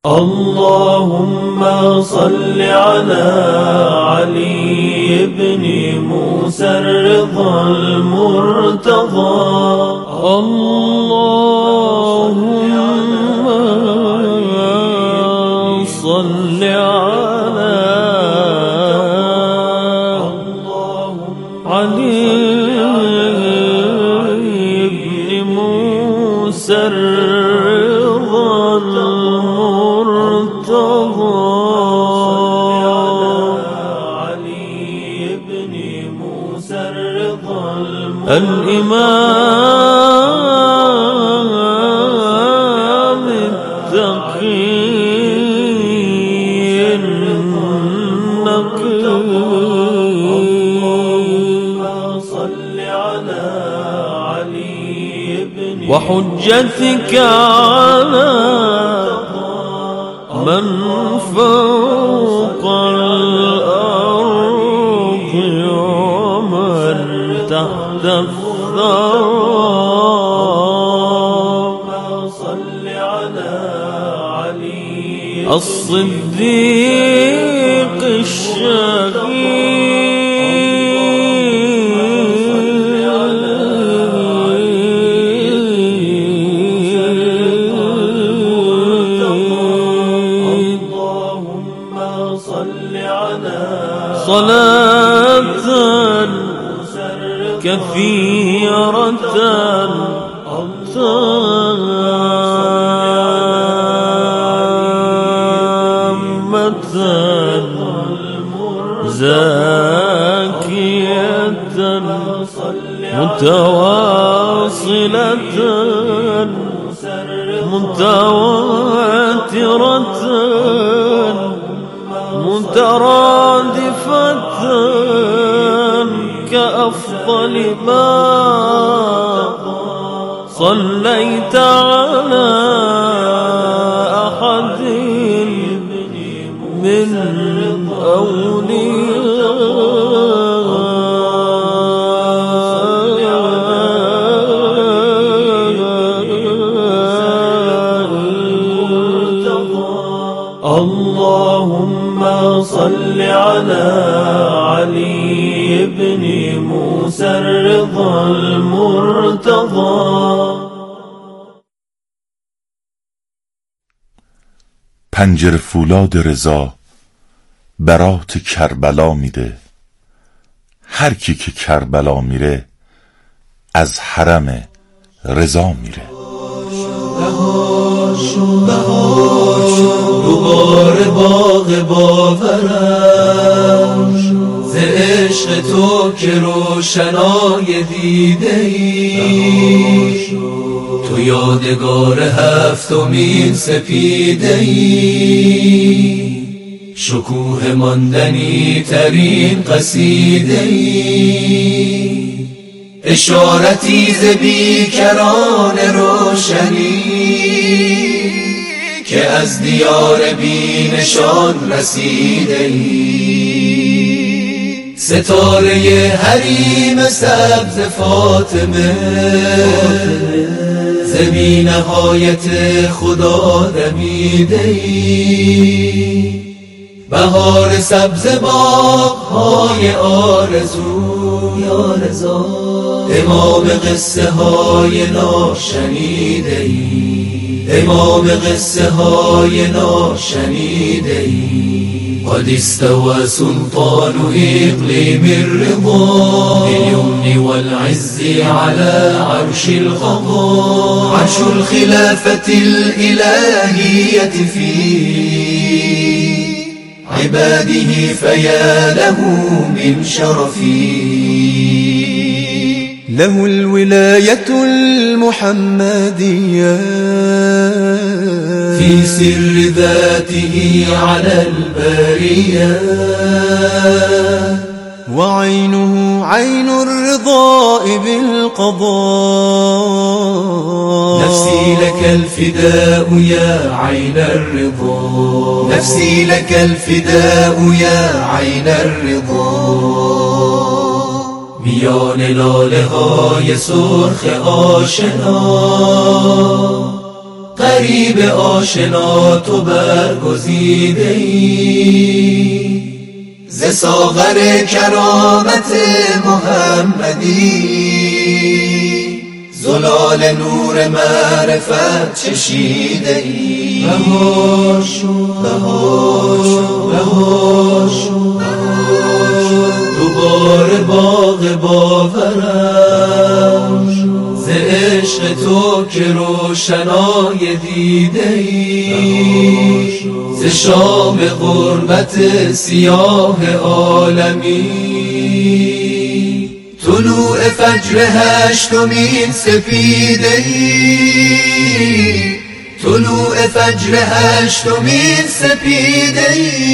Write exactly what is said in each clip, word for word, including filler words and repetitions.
اللهم صل على علي بن موسى الرضا المرتضى. اللهم صل على علي بن موسى الرضا المرتضى. الإمام التقي النقي. صل على علي بن وحجتك على من فوق الأرض ومن تحت الثرى. صل على علي الصديق الشهيد. اللهم صل على صلاة كثيرة تامة زاكية متواصلة متواترة مترادفة كأفضل ما صليت على أحد من أولياء. اللهم صل على علي بن موسى الرضا المرتضى. پنجره فولاد رضا برات کربلا میده. هر کی که کربلا میره از حرم رضا میره. دوباره باغ باورم ز عشق تو که روشنای دیده ای. تو یادگار هفتمین سپیده ای. شکوه ماندنی ترین قصیده ای. اشارتی ز بیکران روشنی که از دیار بی نشان رسیده ای. ستاره حریم سبز فاطمه ز بی نهایت خدا دمیده ای. بهار سبز باغ‌های آرزو یا رضا امام قصه های ناشنیده ای. امام قصه های ناشنیده ای. قد استوى سلطان إقليم الرضا باليمن والعز على عرش القضاء. عرش الخلافة الإلهية في عباده فيا له من شرفي. له الولاية المحمدية في سر ذاته على البرية. وعينه عين الرضاء بالقضاء. نفسي لك الفداء يا عين الرضا. نفسي لك الفداء يا عين الرضا. میان لاله های سرخ آشنا غریب آشنا تو برگزیده ای، ز ساغر کرامت محمدی زلال نور معرفت چشیده ای. رها شو رها شو رها شو دوباره باغ باورم ز عشق تو که روشنای دیده ای، ز شام غربت سیاه عالمی طلوع فجر هشتمین سپیده ای، طلوع فجر هشتمین سپیده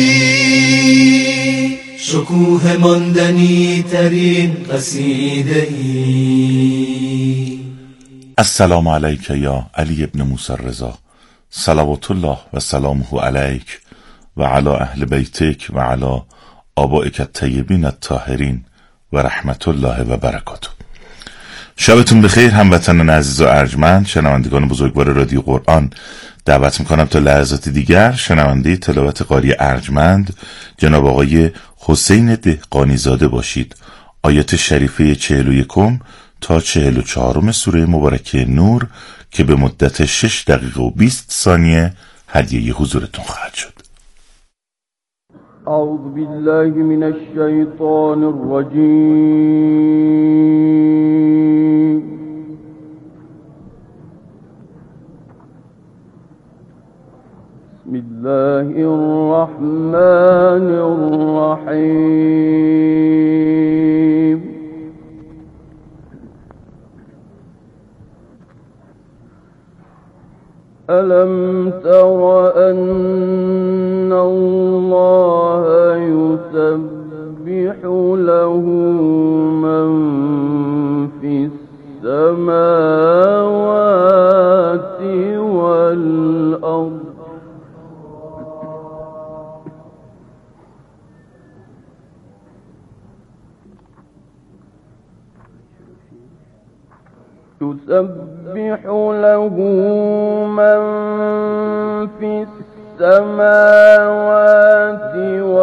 ای، شکوه ماندنی ترین قصیده ای. السلام علیک یا علی ابن موسی الرضا، صلوات الله و سلامه علیک و علی اهل بیتک و علی آبائک الطیبین الطاهرین و رحمت الله و برکاته. شبتون بخیر هموطنان عزیز و ارجمند، شنوندگان بزرگوار رادیو قرآن. دعوت میکنم تا لحظات دیگر شنونده تلاوت قاری ارجمند جناب آقای حسین دهقانی زاده باشید. آیات شریفه چهل و یکم تا چهل و چهارم سوره مبارکه نور که به مدت شش دقیقه و بیست ثانیه هدیه حضورتون خواهد شد. اعوذ بالله من الشیطان الرجیم. بسم الله الرحمن الرحیم. ألم تر أن الله يسبح له من في السماوات والأرض يسبح له من في السماوات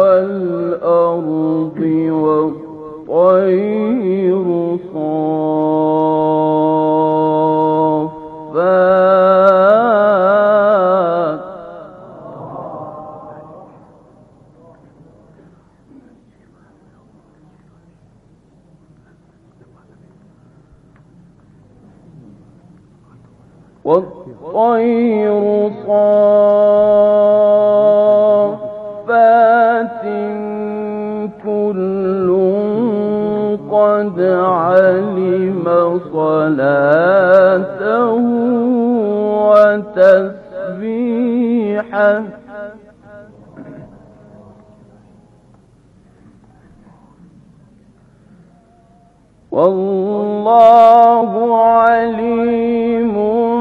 والأرض والطير صافات والطير صافات كل قد علم صلاته وتسبيحه والله عليم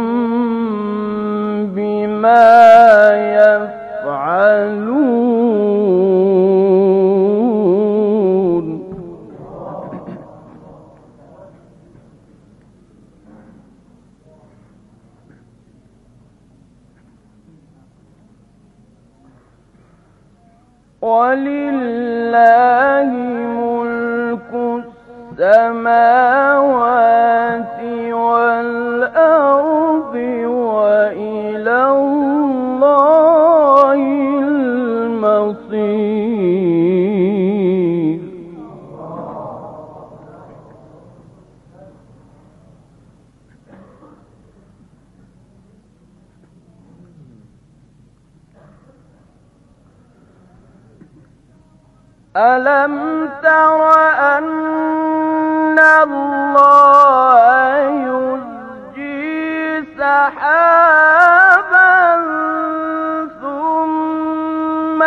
بما يفعلون. ولله ملك السماوات والأرض وإلى الله المصير. ألم تر أن الله يزجي سحابا ثم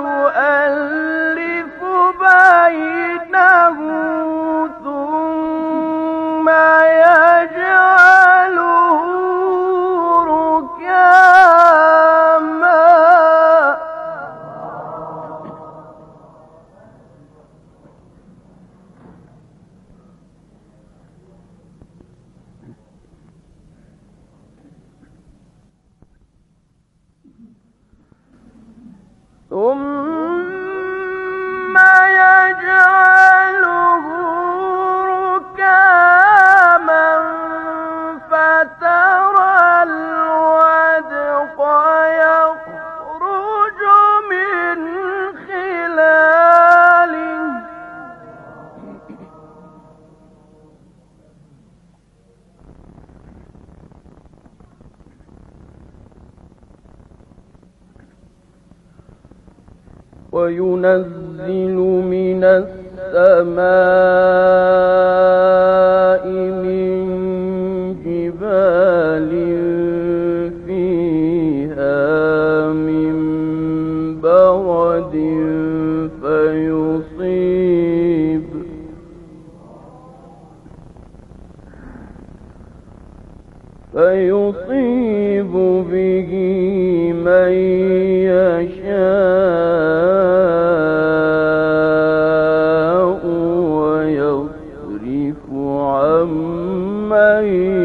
يؤلف بينه ثم يجعله ركاما ثم يجعله ركاما فترى الودق يخرج من خلاله وينزل من السماء من جبال فيها من برد فيصيب فيصيب به من يشاء ويصرف عن من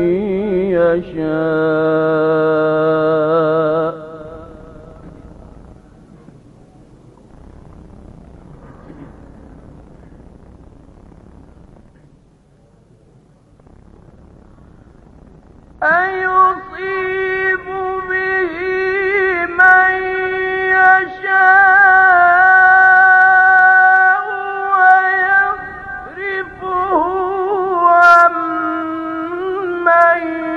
يشاء أيصيب به من يشاء ويصرفه عن من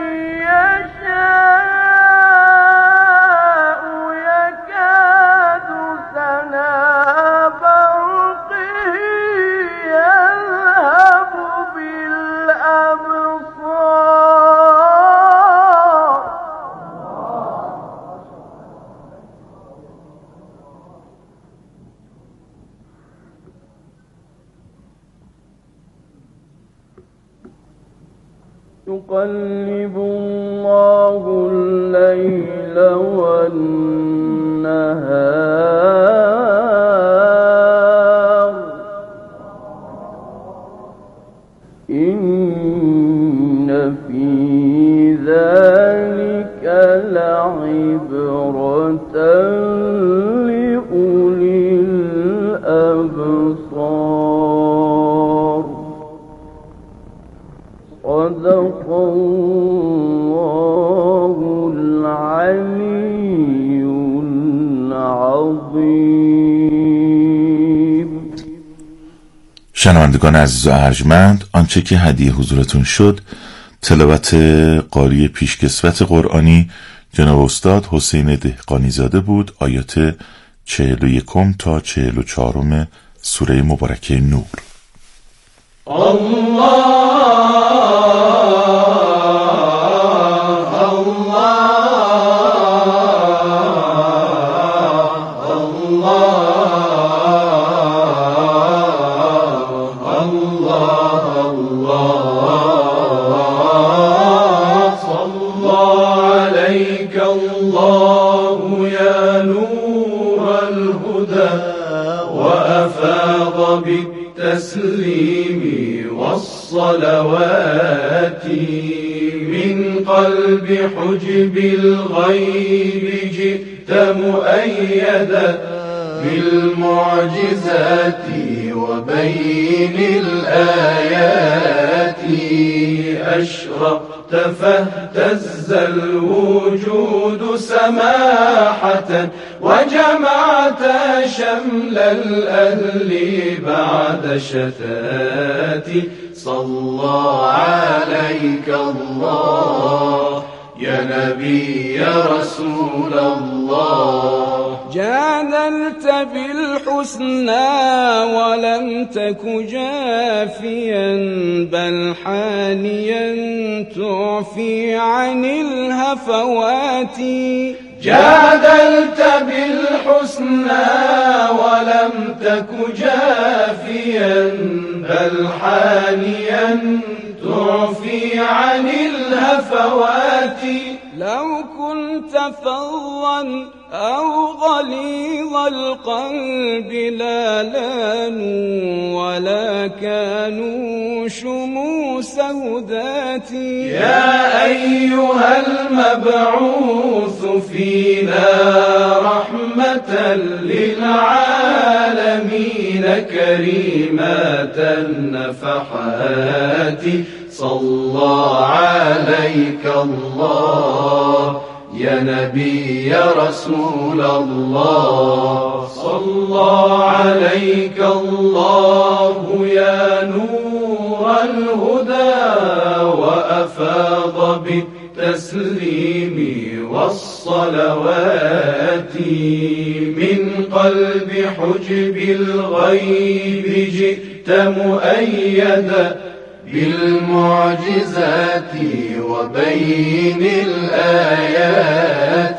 يشاء يكاد سنا برقه يذهب بالأبصار يقلب الله الليل والنهار إن في ذلك لعبرة لأولي الأبصار صدق الله العلي العظیم. شنوندگان عزیز و ارجمند، آنچه که هدیه حضورتون شد تلاوت قاری پیشکسوت قرآنی جناب استاد حسین دهقانی زاده بود. آیات چهل و یکم تا چهل و چهارم سوره مبارکه نور. الله بالتسليم والصلوات من قلب حجب الغيب جئت مؤيدا بالمعجزات وبين الآيات أشرقت فاهتز الوجود سماحة وجمعت شمل الأهل بعد شتات صلى عليك الله يا نبي يا رسول الله. جادلت بالحسنى ولم تك جافيا بل حانيا تعفي عن الهفوات. جادلت بالحسنى ولم تك جافيا بل حانيا تعفي عن الهفوات. لو كنت فظا أو غليظ القلب لا لانوا ولا كانوا شموس هداتي. يا أيها المبعوث فينا رحمة رحمة للعالمين كريمة النفحات صلى عليك الله يا نبي يا رسول الله صلى عليك الله يا نور الهدى وأفاض بالتسليم والصلوات من قلب حجب الغيب جئت مؤيدا بالمعجزات وبين الآيات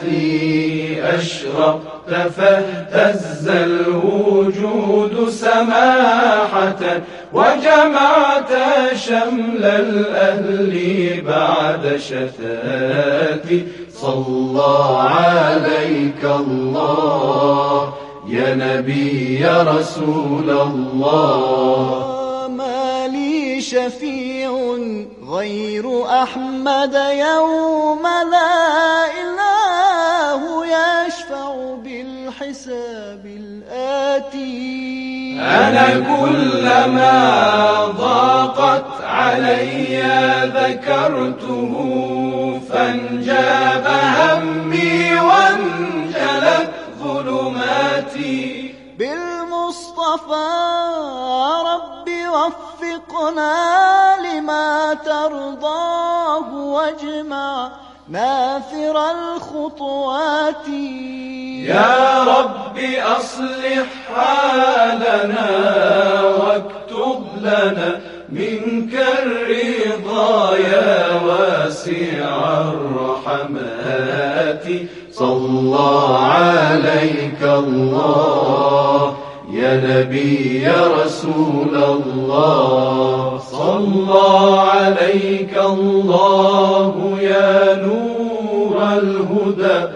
أشرقت فاهتز الوجود سماحة وجمعت شمل الأهل بعد شتات صلى عليك الله يا نبي يا رسول الله ما لي شفيع غير أحمد يوم لا إله يشفع بالحساب الآتي أنا كلما ضاقت علي ذكرته فانجاب همي وانجلت ظلماتي بالمصطفى رب وفقنا لما ترضاه واجمع نافر الخطوات يا رب أصلح حالنا واكتب لنا منك الرضا يا واسع الرحمات صلى عليك الله يا نبي يا رسول الله صلى عليك الله يا نور الهدى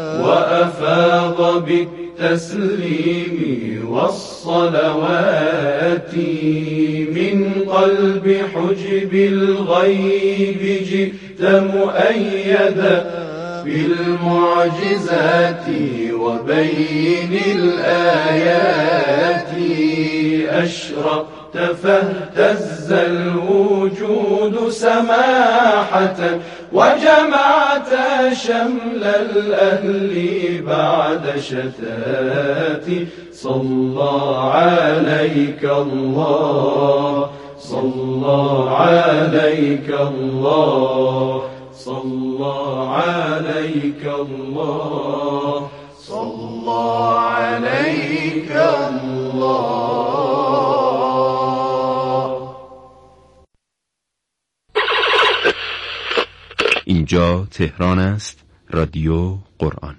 وأفاض بالتسليم والصلوات من قلب حجب الغيب جئت مؤيدا بالمعجزات وبين الآيات أشرقت فاهتز الوجود سماحة وجمعت شمل الأهل بعد شتات صلى عليك الله صلى عليك الله صلى عليك الله صلى عليك الله. اینجا تهران است، رادیو قرآن.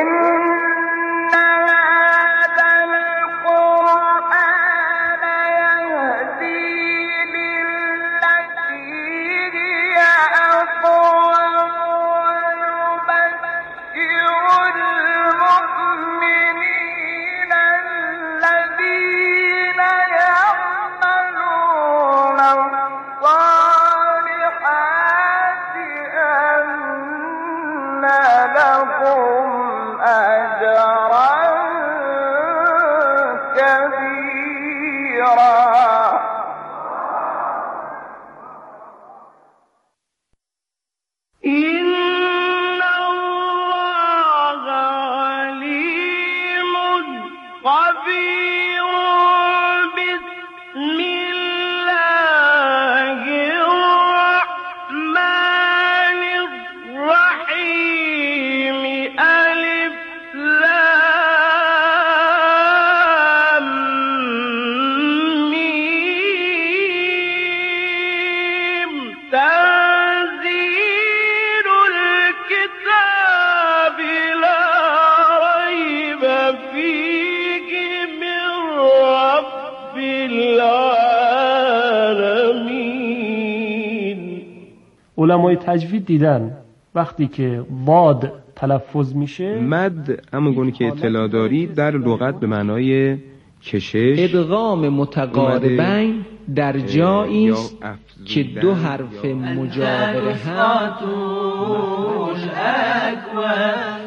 علمای تجوید دیدن وقتی که واد تلفظ میشه، مد همون گونه که اطلاع دارید در لغت به معنای کشش، ادغام متقاربین در جایی است که دو حرف مجاور هم الأكوان في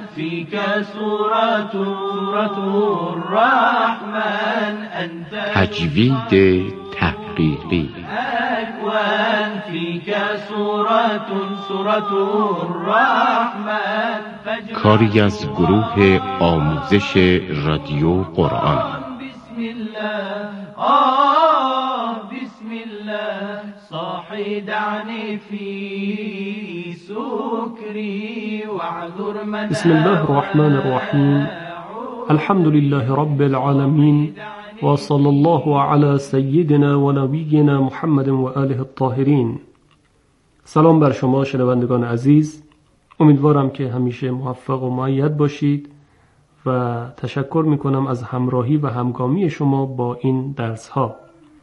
فيك سورة سورة الرحمن أنت تجوید تحقیقی أكوان فيك سورة سورة الرحمن کاری از گروه آموزش رادیو قرآن. بسم الله آه بسم الله صاحي دعني في سكري واعذر من بسم الله الرحمن الرحیم. الحمد لله رب العالمین و صلی الله علی سیدنا و نبینا محمد و آله الطاهرین. سلام بر شما شنوندگان عزیز، امیدوارم که همیشه موفق و مؤید باشید و تشکر میکنم از همراهی و همگامی شما با این درس ها.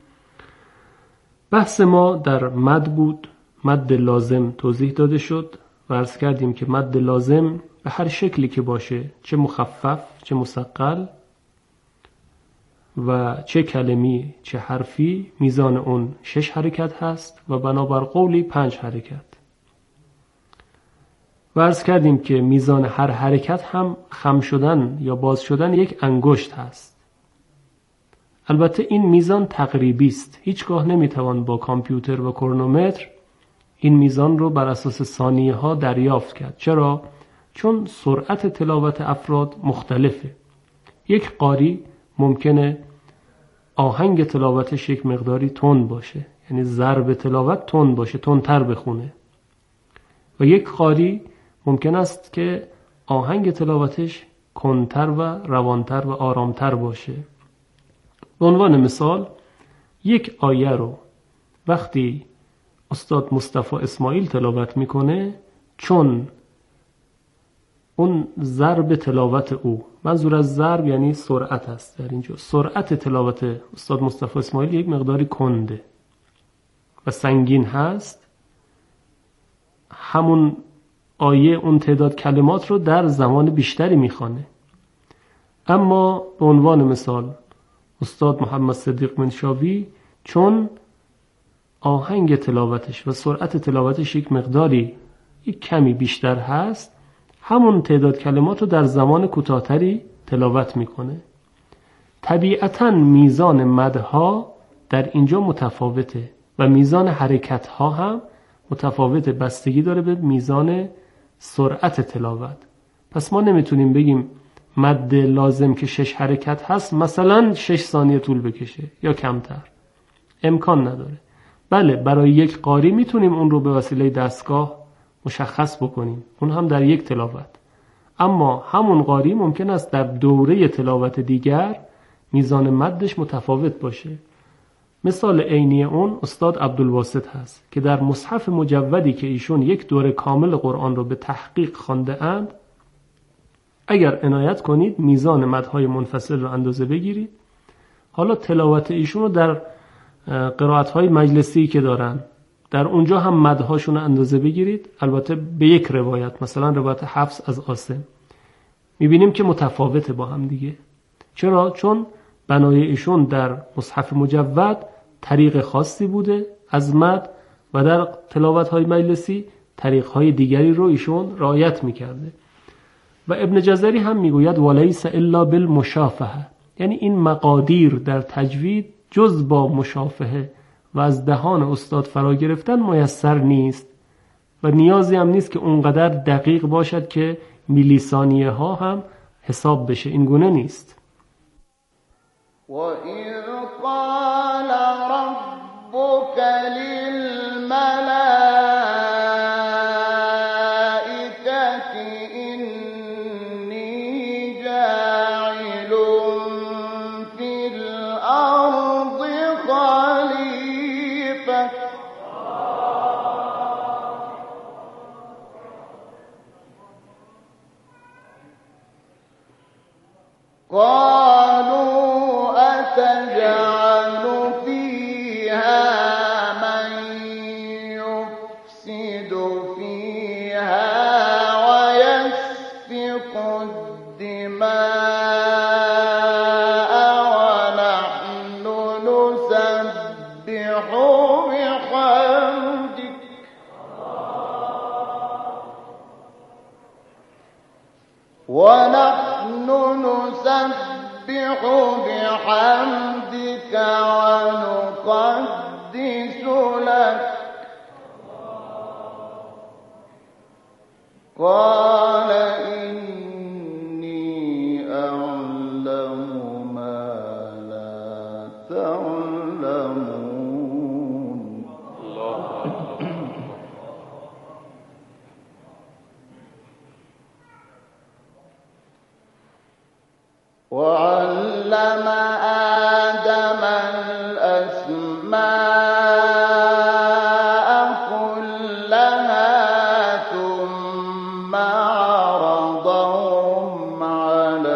بحث ما در مد بود، مد لازم توضیح داده شد و عرض کردیم که مد لازم به هر شکلی که باشه، چه مخفف چه مثقل و چه کلمی چه حرفی، میزان اون شش حرکت هست و بنابر قولی پنج حرکت. و عرض کردیم که میزان هر حرکت هم خم شدن یا باز شدن یک انگشت هست. البته این میزان تقریبی است، هیچگاه نمیتوان با کامپیوتر و کرونومتر این میزان رو بر اساس ثانیه ها دریافت کرد. چرا؟ چون سرعت تلاوت افراد مختلفه. یک قاری ممکنه آهنگ تلاوتش یک مقداری تند باشه، یعنی ضرب تلاوت تند باشه، تندتر بخونه، و یک قاری ممکن است که آهنگ تلاوتش کندتر و روانتر و آرامتر باشه. به عنوان مثال، یک آیه رو وقتی استاد مصطفی اسماعیل تلاوت میکنه، چون اون ضرب تلاوت او، منظور از ضرب یعنی سرعت است در اینجا، سرعت تلاوت استاد مصطفی اسماعیل یک مقداری کنده و سنگین هست، همون آیه اون تعداد کلمات رو در زمان بیشتری میخوانه. اما به عنوان مثال استاد محمد صدیق منشاوی، چون آهنگ تلاوتش و سرعت تلاوتش یک مقداری یک کمی بیشتر هست، همون تعداد کلمات رو در زمان کوتاه‌تری تلاوت میکنه. طبیعتاً میزان مدها در اینجا متفاوته و میزان حرکتها هم متفاوت، بستگی داره به میزان سرعت تلاوت. پس ما نمیتونیم بگیم مد لازم که شش حرکت هست مثلا شش ثانیه طول بکشه یا کمتر، امکان نداره. بله، برای یک قاری میتونیم اون رو به وسیله دستگاه مشخص بکنیم، اون هم در یک تلاوت. اما همون قاری ممکن است در دوره تلاوت دیگر میزان مدش متفاوت باشه. مثال عینی اون استاد عبدالواسط هست که در مصحف مجودی که ایشون یک دوره کامل قرآن رو به تحقیق خوانده اند، اگر عنایت کنید میزان مدهای منفصل رو اندازه بگیرید، حالا تلاوت ایشون رو در قرائت‌های مجلسی که دارن در اونجا هم مدهاشون رو اندازه بگیرید، البته به یک روایت، مثلا روایت حفص از عاصم، میبینیم که متفاوته با هم دیگه. چرا؟ چون بنای ایشون در مصحف مجود طریق خاصی بوده از مد و در تلاوت‌های مجلسی طریق‌های دیگری رو ایشون رعایت میکرده. و ابن جزری هم میگوید ولیس الا بالمشافهه، یعنی این مقادیر در تجوید جز با مشافهه و از دهان استاد فرا گرفتن میسر نیست و نیازی هم نیست که اونقدر دقیق باشد که میلی ثانیه ها هم حساب بشه، این گونه نیست. وَإِذْ قَالَ رَبُّكَ لِلْمَلَائِكَةِ إِنِّي جَاعِلٌ فِي الْأَرْضِ خَلِيفَةً قَالُوا أَتَجْعَلُ فِيهَا مَن يُفْسِدُ فِيهَا وَيَسْفِكُ الدِّمَاءَ وَنَحْنُ نُسَبِّحُ بِحَمْدِكَ ونحن نسبح بحمدك ونقدس لك قال إني أعلم ما لا تعلمون وعلم آدم الأسماء كلها ثم عرضهم على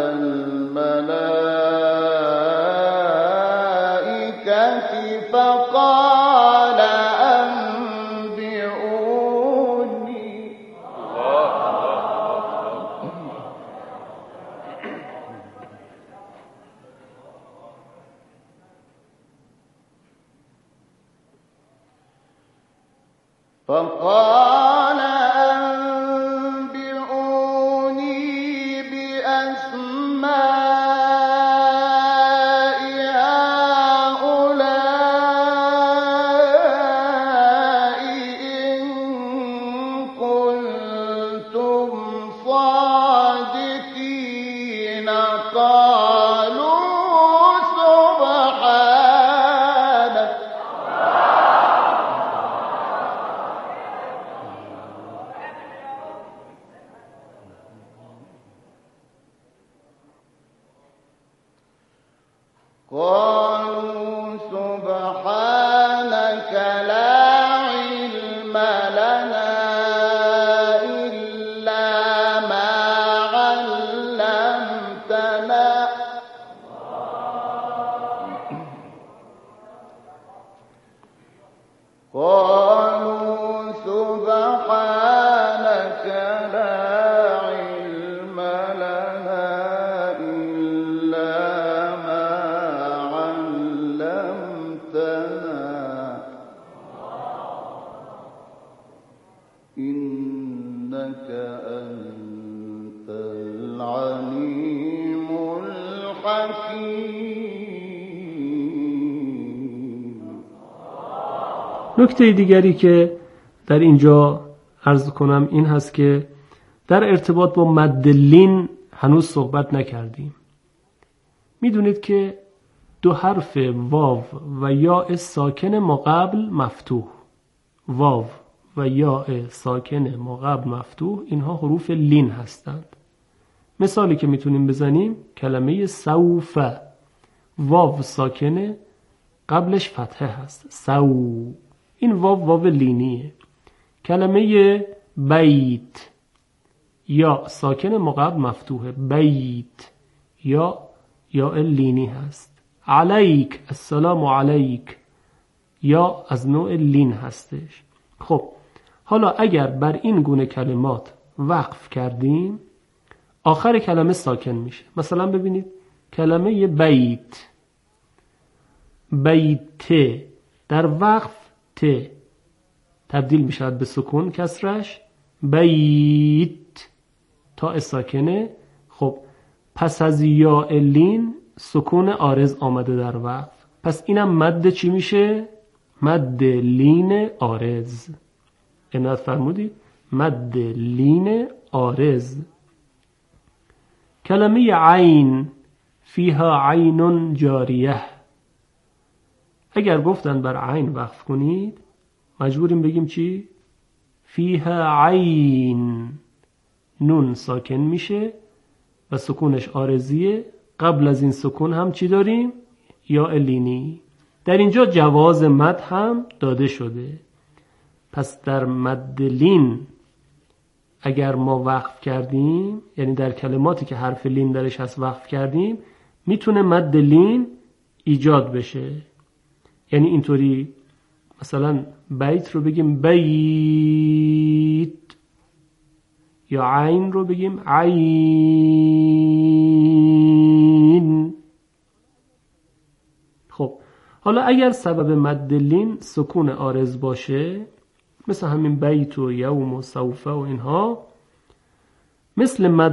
الملائكة فقال أنبئوني فقال أنبئوني بأسماء هؤلاء إن كنتم صادقين قالوا سبحانك قالوا سبحانك لا علم لنا إلا ما علمتنا قالوا سبحانك لا علم لنا إلا ما علمتنا إنك أنت العليم الحكيم. نکته دیگری که در اینجا عرض کنم این هست که در ارتباط با مد لین هنوز صحبت نکردیم. میدونید که دو حرف واو و یاء ساکن ما قبل مفتوح، واو و یاء ساکن ما قبل مفتوح، اینها حروف لین هستند. مثالی که میتونیم بزنیم کلمه سوف، واو ساکنه قبلش فتحه هست، سو، این واو واو لینیه. کلمه بیت، یا ساکن ما قبل مفتوحه، بیت، یا یا لینی هست. علیک، السلام علیک، یا از نوع لین هستش. خب حالا اگر بر این گونه کلمات وقف کردیم آخر کلمه ساکن میشه. مثلا ببینید کلمه بیت، بیت در وقف ت تبدیل میشود به سکون کسرش، بیت تا ساکنه. خب پس از یا لین سکون عارض آمده در وقف، پس اینم مد چی میشه؟ مد لین عارض. عنایت فرمودید، مد لین عارض. کلمه عین، فیها عین جاریه، اگر گفتن بر عین وقف کنید مجبوریم بگیم چی؟ فیها عین، نون ساکن میشه و سکونش عارضیه. قبل از این سکون هم چی داریم؟ یا لینی. در اینجا جواز مد هم داده شده. پس در مد لین اگر ما وقف کردیم، یعنی در کلماتی که حرف لین درش هست وقف کردیم، میتونه مد لین ایجاد بشه. یعنی اینطوری مثلا بیت رو بگیم بیت، یا عین رو بگیم عین. خب حالا اگر سبب مد لین سکون عارض باشه، مثل همین بیت و یوم و سوف و اینها، مثل مد